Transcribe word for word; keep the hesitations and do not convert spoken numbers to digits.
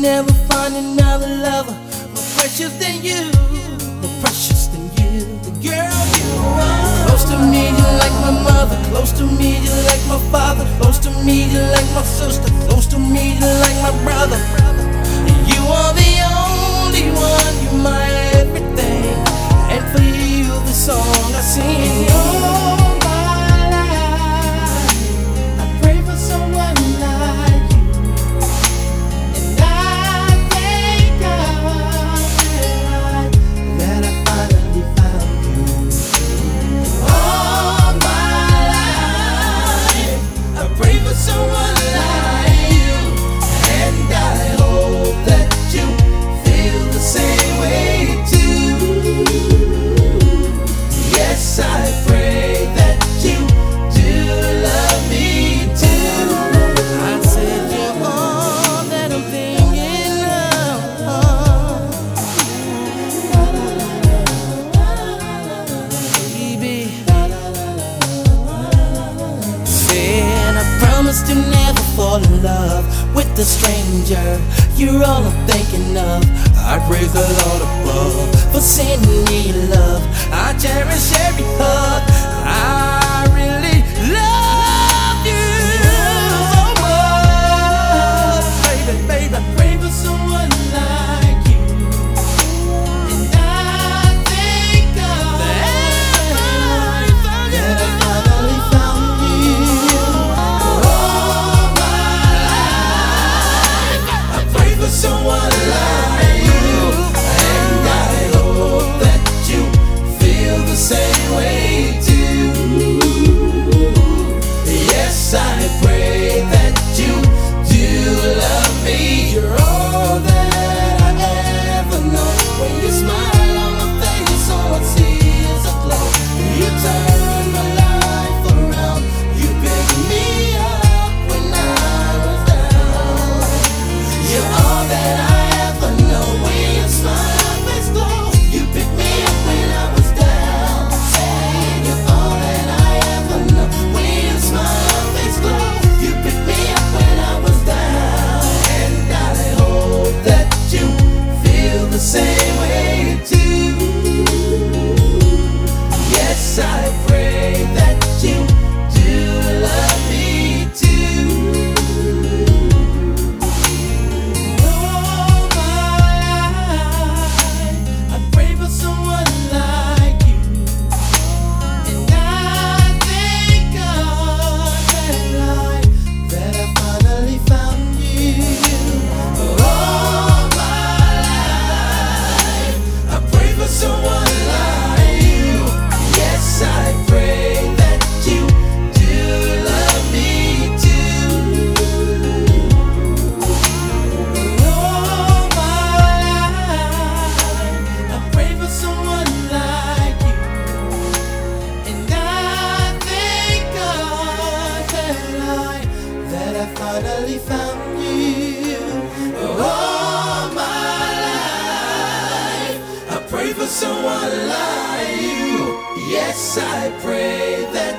never find another lover more precious than you, more precious than you. The girl you are. Close to me, you like my mother. Close to me, you like my father. Close to me, you like my sister. Close to me, you like my brother. You are the only one. You're my everything, and for you, the song I sing. All my life, I pray for someone like you, and I thank God that I finally found you. All my life, I pray for someone like you, and I hope that you feel the same way too. Yes, I pray that you do love me too. I said you're all that I'm thinking of, baby. Said I promised to never fall in love with a stranger. You're all I'm thinking of. I praise the Lord above for sending me love. I cherish every hug. I really love you so much, baby, baby. I pray for someone like you, and I thank God that I finally found you. All my life, I pray for someone like you, and I hope that you feel the same way too. Yes, I pray that you do love me. You're all that I ever know. When you smile on my face, all I see is a glow. You turn my life around. You pick me up when I was down. You're all that I ever know. When you smile, my face glow. You pick me up when I was down. Say, you're all that I ever know. When you smile, my face glow. You pick me up when I was down, and I hope that you feel the same way too. Yes, I pray that you do love me too. All my life, I pray for someone like you, and I thank God that I that I finally found you. All my life, I pray for someone like you. Yes, I pray that you do love me too. All my life, I pray for someone like you, and I thank God that I that I finally found you. All my life, I pray for someone like you. Yes, I pray that